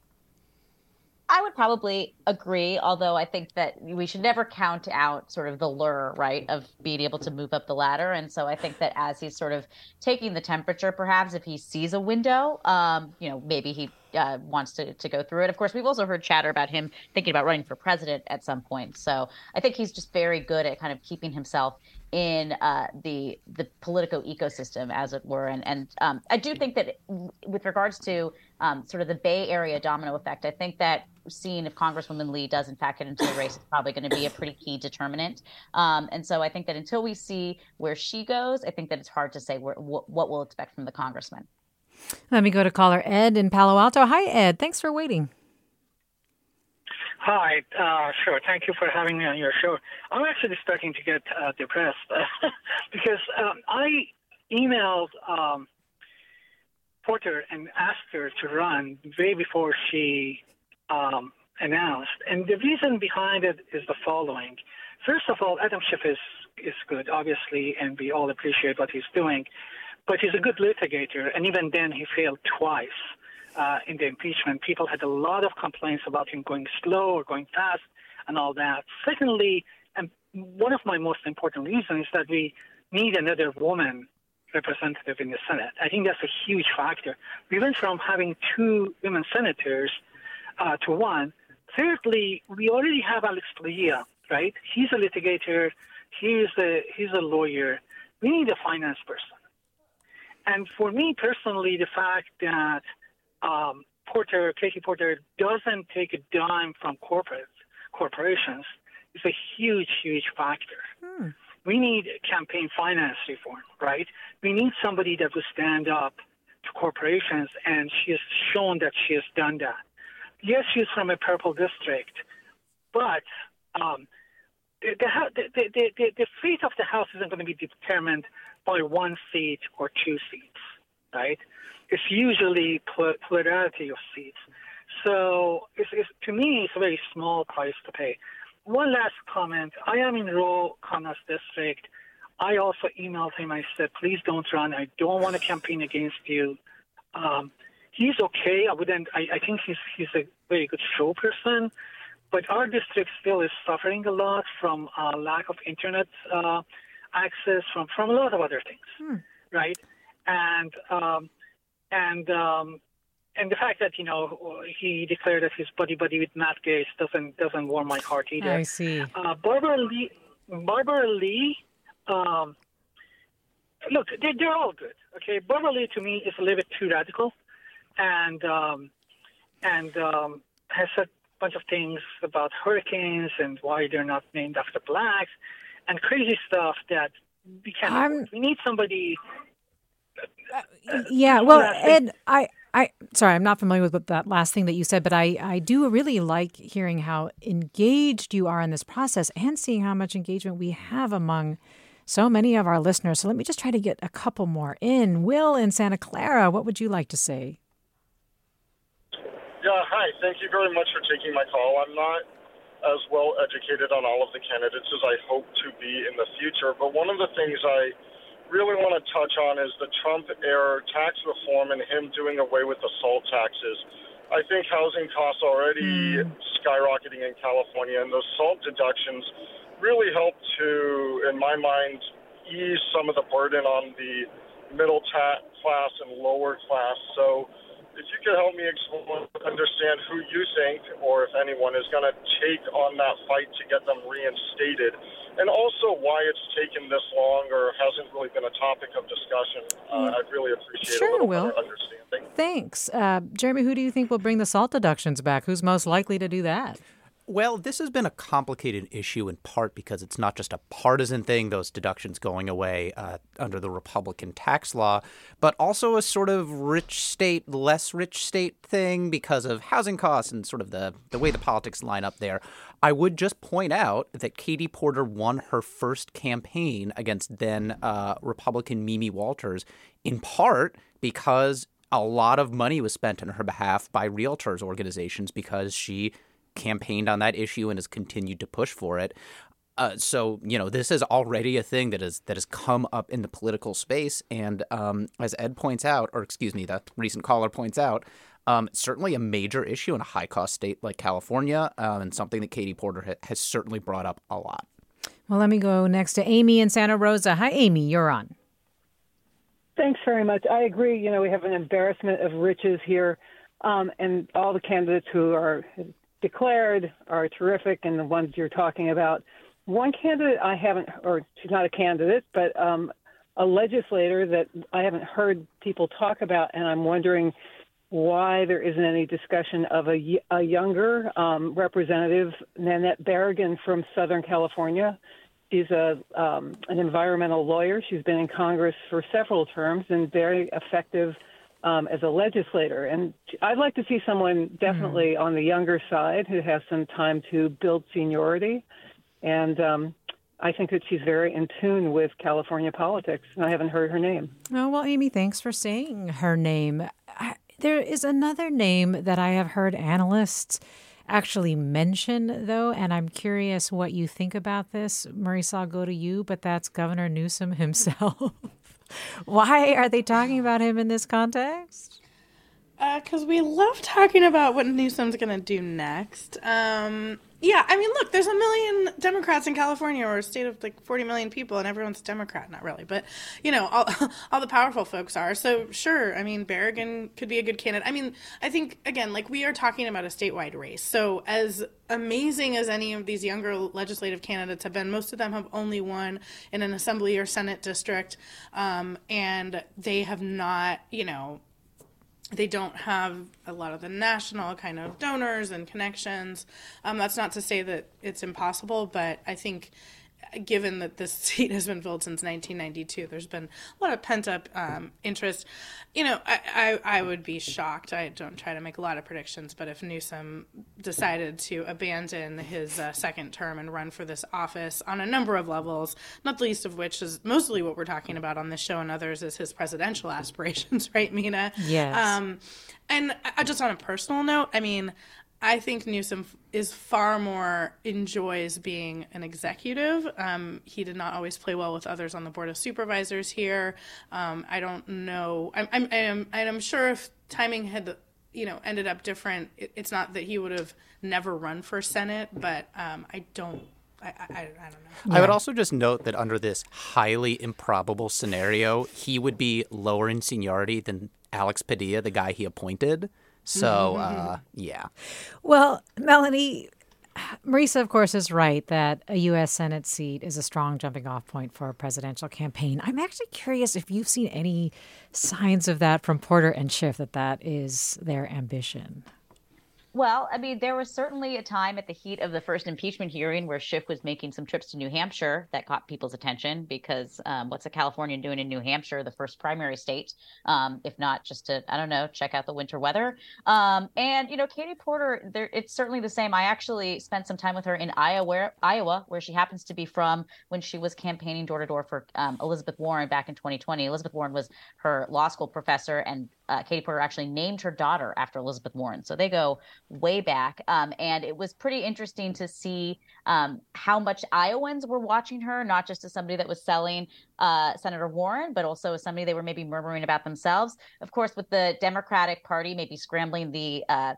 I would probably agree, although I think that we should never count out sort of the lure, right, of being able to move up the ladder. And so I think that as he's sort of taking the temperature, perhaps if he sees a window, maybe he wants to go through it. Of course, we've also heard chatter about him thinking about running for president at some point. So I think he's just very good at kind of keeping himself in the Politico ecosystem, as it were. And I do think that with regards to sort of the Bay Area domino effect, I think that seeing if Congresswoman Lee does in fact get into the race is probably going to be a pretty key determinant. And so I think that until we see where she goes, I think that it's hard to say what we'll expect from the congressman. Let me go to caller Ed in Palo Alto. Hi, Ed. Thanks for waiting. Hi. Sure. Thank you for having me on your show. I'm actually starting to get depressed because I emailed Porter and asked her to run way before she announced. And the reason behind it is the following. First of all, Adam Schiff is good, obviously, and we all appreciate what he's doing. But he's a good litigator, and even then he failed twice in the impeachment. People had a lot of complaints about him going slow or going fast and all that. Secondly, and one of my most important reasons is that we need another woman representative in the Senate. I think that's a huge factor. We went from having 2 women senators to 1. Thirdly, we already have Alex Padilla, right? He's a litigator. He's a lawyer. We need a finance person. And for me personally, the fact that Katie Porter doesn't take a dime from corporations is a huge, huge factor. We need campaign finance reform, right? We need somebody that will stand up to corporations, and she has shown that she has done that. Yes, she's from a purple district, but the fate of the House isn't going to be determined by 1 seat or 2 seats, right? It's usually plurality of seats. So to me, it's a very small price to pay. One last comment. I am in Ro Khanna's district. I also emailed him. I said, please don't run. I don't want to campaign against you. He's okay. I think he's a very good show person. But our district still is suffering a lot from lack of internet access, from a lot of other things, right? And the fact that he declared that he's buddy with Matt Gaetz doesn't warm my heart either. I see. Barbara Lee. Look, they're all good. Okay, Barbara Lee to me is a little bit too radical, and has said a bunch of things about hurricanes and why they're not named after blacks, and crazy stuff that we can't afford. We need somebody. Yeah, well, Ed, sorry, I'm not familiar with that last thing that you said, but I do really like hearing how engaged you are in this process and seeing how much engagement we have among so many of our listeners. So let me just try to get a couple more in. Will in Santa Clara, what would you like to say? Yeah, hi. Thank you very much for taking my call. I'm not as well educated on all of the candidates as I hope to be in the future, but one of the things I really want to touch on is the Trump-era tax reform and him doing away with the SALT taxes. I think housing costs already skyrocketing in California, and those SALT deductions really help to, in my mind, ease some of the burden on the middle class and lower class. So if you could help me understand who you think, or if anyone, is going to take on that fight to get them reinstated, and also why it's taken this long or hasn't really been a topic of discussion. I'd really appreciate a little better understanding. Thanks. Jeremy, who do you think will bring the SALT deductions back? Who's most likely to do that? Well, this has been a complicated issue in part because it's not just a partisan thing, those deductions going away under the Republican tax law, but also a sort of rich state, less rich state thing because of housing costs and sort of the way the politics line up there. I would just point out that Katie Porter won her first campaign against then Republican Mimi Walters in part because a lot of money was spent on her behalf by realtors organizations because she campaigned on that issue and has continued to push for it. So, this is already a thing that has come up in the political space. And as Ed points out, or excuse me, the recent caller points out, certainly a major issue in a high-cost state like California, and something that Katie Porter has certainly brought up a lot. Well, let me go next to Amy in Santa Rosa. Hi, Amy, you're on. Thanks very much. I agree. We have an embarrassment of riches here, and all the candidates who are declared are terrific, and the ones you're talking about. One candidate I haven't, or she's not a candidate, but a legislator that I haven't heard people talk about, and I'm wondering why there isn't any discussion of a younger representative, Nanette Berrigan from Southern California. She's an environmental lawyer. She's been in Congress for several terms and very effective as a legislator. And I'd like to see someone definitely on the younger side who has some time to build seniority. And I think that she's very in tune with California politics. And I haven't heard her name. Oh, well, Amy, thanks for saying her name. There is another name that I have heard analysts actually mention, though, and I'm curious what you think about this. Marisa, I'll go to you, but that's Governor Newsom himself. Why are they talking about him in this context? Because we love talking about what Newsom's going to do next. Yeah, I mean, look, there's 1 million Democrats in California, or a state of like 40 million people, and everyone's Democrat. Not really, but, you know, all the powerful folks are. So, sure, I mean, Berrigan could be a good candidate. I mean, I think, again, like, we are talking about a statewide race. So as amazing as any of these younger legislative candidates have been, most of them have only won in an assembly or Senate district, and they have not, you know, they don't have a lot of the national kind of donors and connections. That's not to say that it's impossible, but I think given that this seat has been filled since 1992, there's been a lot of pent-up interest. You know, I would be shocked. I don't try to make a lot of predictions, but if Newsom decided to abandon his second term and run for this office on a number of levels, not the least of which is mostly what we're talking about on this show and others, is his presidential aspirations, right, Mina? Yes. And just on a personal note, I mean, I think Newsom is far more enjoys being an executive. He did not always play well with others on the Board of Supervisors here. I don't know. I'm sure if timing had, you know, ended up different, it's not that he would have never run for Senate, but I don't know. I would also just note that under this highly improbable scenario, he would be lower in seniority than Alex Padilla, the guy he appointed. So, yeah. Well, Melanie, Marisa, of course, is right that a U.S. Senate seat is a strong jumping off point for a presidential campaign. I'm actually curious if you've seen any signs of that from Porter and Schiff, that is their ambition. Well, I mean, there was certainly a time at the heat of the first impeachment hearing where Schiff was making some trips to New Hampshire that caught people's attention because what's a Californian doing in New Hampshire, the first primary state, if not just to, I don't know, check out the winter weather. And, you know, Katie Porter, it's certainly the same. I actually spent some time with her in Iowa, where she happens to be from when she was campaigning door to door for Elizabeth Warren back in 2020. Elizabeth Warren was her law school professor, and Katie Porter actually named her daughter after Elizabeth Warren. So they go way back. And it was pretty interesting to see how much Iowans were watching her, not just as somebody that was selling Senator Warren, but also as somebody they were maybe murmuring about themselves. Of course, with the Democratic Party maybe scrambling the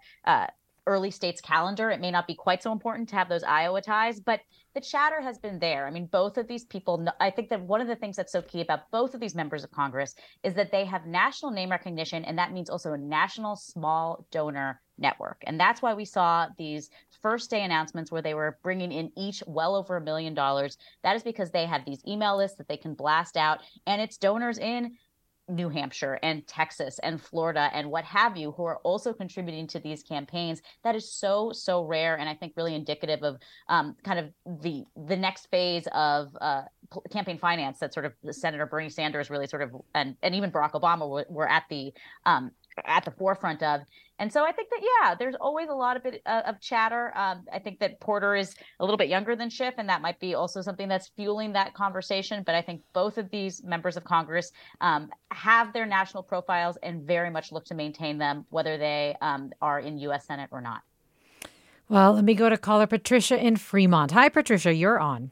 early states calendar, it may not be quite so important to have those Iowa ties, but the chatter has been there. I mean, both of these people, I think that one of the things that's so key about both of these members of Congress is that they have national name recognition, and that means also a national small donor network. And that's why we saw these first day announcements where they were bringing in each well over $1 million. That is because they have these email lists that they can blast out, and it's donors in New Hampshire and Texas and Florida and what have you who are also contributing to these campaigns. That is so, so rare, and I think really indicative of kind of the next phase of campaign finance that sort of Senator Bernie Sanders really sort of, and even Barack Obama were at the forefront of. And so I think that, yeah, there's always a lot of chatter. I think that Porter is a little bit younger than Schiff, and that might be also something that's fueling that conversation. But I think both of these members of Congress have their national profiles and very much look to maintain them, whether they are in U.S. Senate or not. Well, let me go to caller Patricia in Fremont. Hi, Patricia, you're on.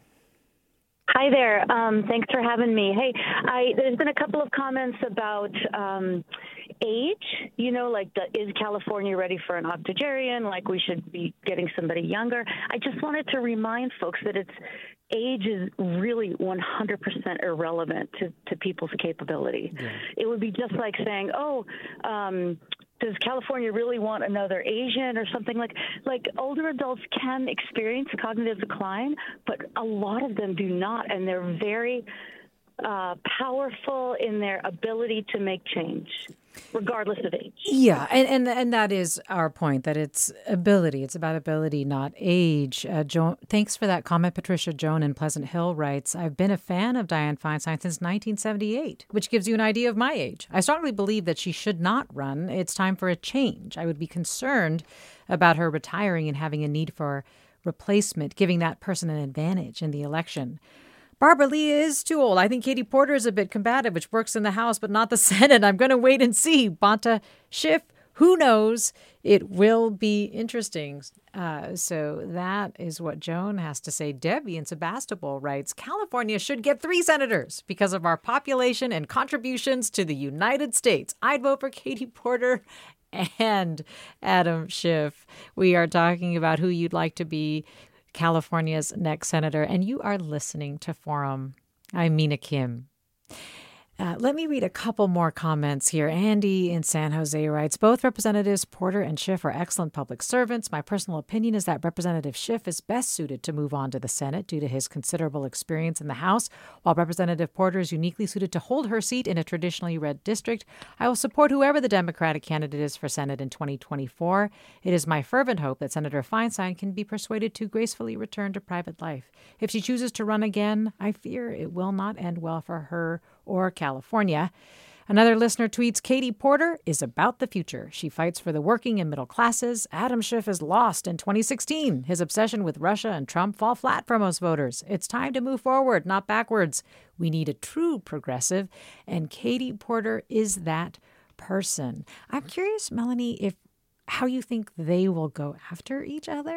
Hi there. Thanks for having me. Hey, there's been a couple of comments about age, you know, like is California ready for an octogenarian? Like we should be getting somebody younger. I just wanted to remind folks that age is really 100% irrelevant to people's capability. Yeah. It would be just like saying, does California really want another Asian or something? Like older adults can experience cognitive decline, but a lot of them do not, and they're very powerful in their ability to make change, regardless of age. Yeah, and that is our point, that it's ability. It's about ability, not age. Joan, thanks for that comment. Patricia Joan in Pleasant Hill writes, I've been a fan of Dianne Feinstein since 1978, which gives you an idea of my age. I strongly believe that she should not run. It's time for a change. I would be concerned about her retiring and having a need for replacement, giving that person an advantage in the election. Barbara Lee is too old. I think Katie Porter is a bit combative, which works in the House, but not the Senate. I'm going to wait and see. Bonta Schiff, who knows? It will be interesting. So that is what Joan has to say. Debbie in Sebastopol writes, California should get 3 senators because of our population and contributions to the United States. I'd vote for Katie Porter and Adam Schiff. We are talking about who you'd like to be California's next senator, and you are listening to Forum. I'm Mina Kim. Let me read a couple more comments here. Andy in San Jose writes, both Representatives Porter and Schiff are excellent public servants. My personal opinion is that Representative Schiff is best suited to move on to the Senate due to his considerable experience in the House, while Representative Porter is uniquely suited to hold her seat in a traditionally red district. I will support whoever the Democratic candidate is for Senate in 2024. It is my fervent hope that Senator Feinstein can be persuaded to gracefully return to private life. If she chooses to run again, I fear it will not end well for her or California. Another listener tweets, Katie Porter is about the future. She fights for the working and middle classes. Adam Schiff is lost in 2016. His obsession with Russia and Trump fall flat for most voters. It's time to move forward, not backwards. We need a true progressive, and Katie Porter is that person. I'm curious, Melanie, how you think they will go after each other.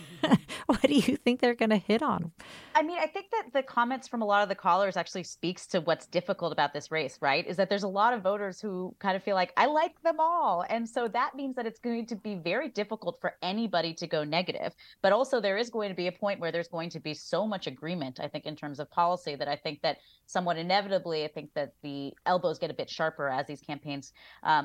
What do you think they're going to hit on? I mean, I think that the comments from a lot of the callers actually speaks to what's difficult about this race, right? Is that there's a lot of voters who kind of feel like, I like them all. And so that means that it's going to be very difficult for anybody to go negative. But also there is going to be a point where there's going to be so much agreement, I think, in terms of policy, that I think that somewhat inevitably, I think that the elbows get a bit sharper as these campaigns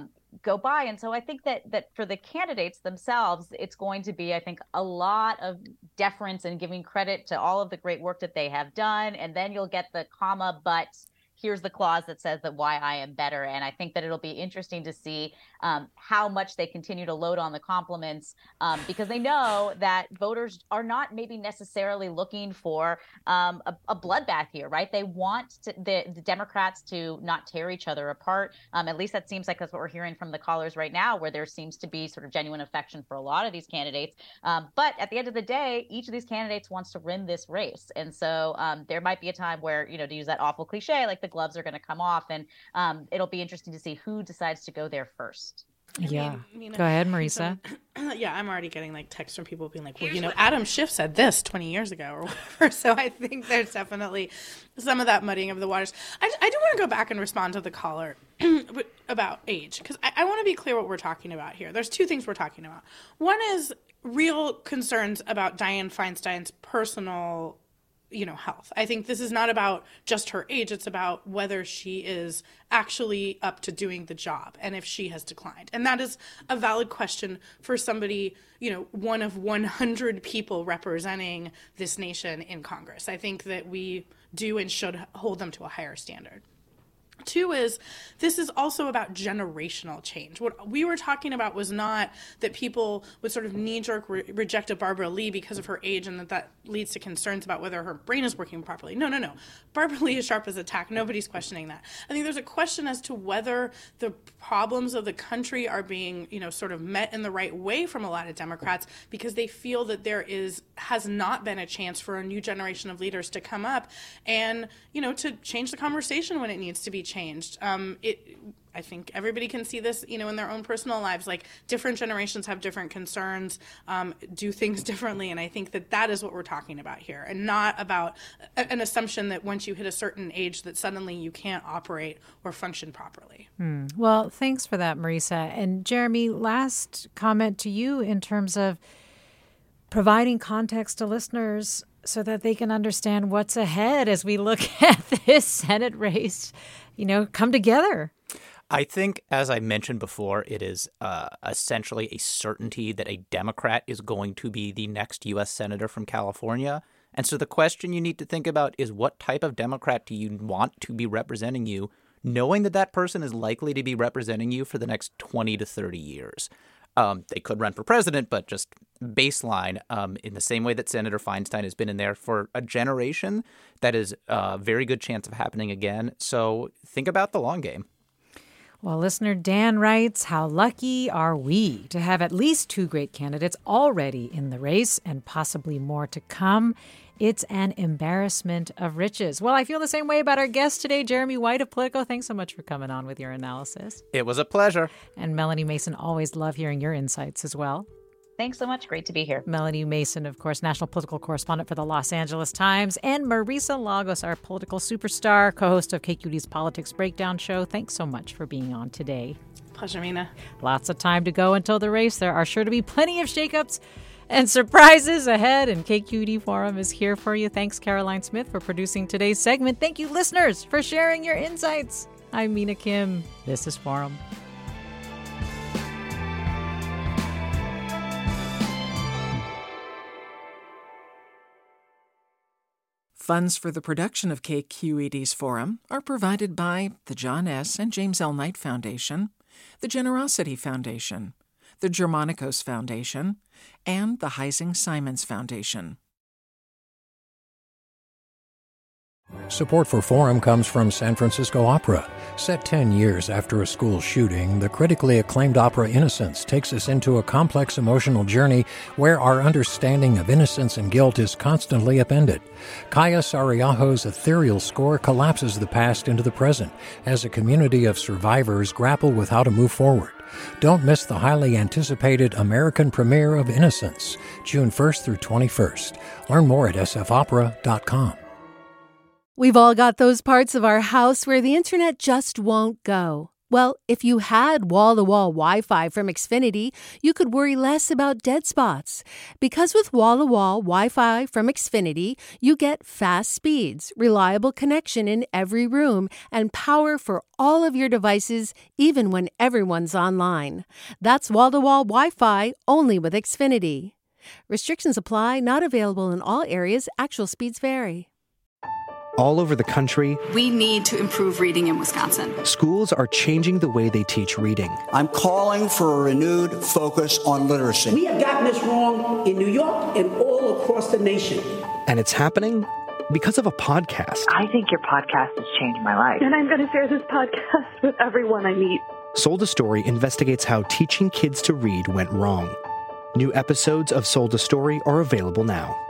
go by. And so I think that for the candidates themselves, it's going to be, I think, a lot of deference and giving credit to all of the great work that they have done. And then you'll get the comma, but here's the clause that says that why I am better. And I think that it'll be interesting to see how much they continue to load on the compliments, because they know that voters are not maybe necessarily looking for a bloodbath here, right? They want the Democrats to not tear each other apart. At least that seems like that's what we're hearing from the callers right now, where there seems to be sort of genuine affection for a lot of these candidates. But at the end of the day, each of these candidates wants to win this race. And so there might be a time where, to use that awful cliche, like the gloves are going to come off, and it'll be interesting to see who decides to go there first. Yeah. Go ahead, Marisa. Yeah, I'm already getting texts from people being like, well, Adam Schiff said this 20 years ago or whatever. So I think there's definitely some of that muddying of the waters. I do want to go back and respond to the caller about age, because I want to be clear what we're talking about here. There's two things we're talking about. One is real concerns about Dianne Feinstein's personal health. I think this is not about just her age. It's about whether she is actually up to doing the job and if she has declined. And that is a valid question for somebody, one of 100 people representing this nation in Congress. I think that we do and should hold them to a higher standard. Two is, this is also about generational change. What we were talking about was not that people would sort of knee-jerk reject a Barbara Lee because of her age and that leads to concerns about whether her brain is working properly. No. Barbara Lee is sharp as a tack. Nobody's questioning that. I think there's a question as to whether the problems of the country are being, sort of met in the right way from a lot of Democrats, because they feel that there has not been a chance for a new generation of leaders to come up and, to change the conversation when it needs to be changed. I think everybody can see this, in their own personal lives. Like, different generations have different concerns, do things differently, and I think that is what we're talking about here, and not about an assumption that once you hit a certain age that suddenly you can't operate or function properly. Well, thanks for that, Marisa. And Jeremy, last comment to you in terms of providing context to listeners so that they can understand what's ahead as we look at this Senate race, come together. I think, as I mentioned before, it is essentially a certainty that a Democrat is going to be the next U.S. Senator from California. And so the question you need to think about is, what type of Democrat do you want to be representing you, knowing that that person is likely to be representing you for the next 20 to 30 years? They could run for president, but just baseline, in the same way that Senator Feinstein has been in there for a generation, that is a very good chance of happening again. So think about the long game. Well, listener Dan writes, how lucky are we to have at least two great candidates already in the race and possibly more to come. It's an embarrassment of riches. Well, I feel the same way about our guest today, Jeremy White of Politico. Thanks so much for coming on with your analysis. It was a pleasure. And Melanie Mason, always love hearing your insights as well. Thanks so much. Great to be here. Melanie Mason, of course, national political correspondent for the Los Angeles Times, and Marisa Lagos, our political superstar, co-host of KQED's Politics Breakdown show. Thanks so much for being on today. Pleasure, Mina. Lots of time to go until the race. There are sure to be plenty of shakeups and surprises ahead, and KQED Forum is here for you. Thanks, Caroline Smith, for producing today's segment. Thank you, listeners, for sharing your insights. I'm Mina Kim. This is Forum. Funds for the production of KQED's Forum are provided by the John S. and James L. Knight Foundation, the Generosity Foundation, the Germanicos Foundation, and the Heising Simons Foundation. Support for Forum comes from San Francisco Opera. Set 10 years after a school shooting, the critically acclaimed opera Innocence takes us into a complex emotional journey where our understanding of innocence and guilt is constantly upended. Kaya Sariaho's ethereal score collapses the past into the present as a community of survivors grapple with how to move forward. Don't miss the highly anticipated American premiere of Innocence, June 1st through 21st. Learn more at sfopera.com. We've all got those parts of our house where the internet just won't go. Well, if you had wall-to-wall Wi-Fi from Xfinity, you could worry less about dead spots. Because with wall-to-wall Wi-Fi from Xfinity, you get fast speeds, reliable connection in every room, and power for all of your devices, even when everyone's online. That's wall-to-wall Wi-Fi only with Xfinity. Restrictions apply, not available in all areas. Actual speeds vary. All over the country, we need to improve reading in Wisconsin. Schools are changing the way they teach reading. I'm calling for a renewed focus on literacy. We have gotten this wrong in New York and all across the nation. And it's happening because of a podcast. I think your podcast has changed my life. And I'm going to share this podcast with everyone I meet. Sold a Story investigates how teaching kids to read went wrong. New episodes of Sold a Story are available now.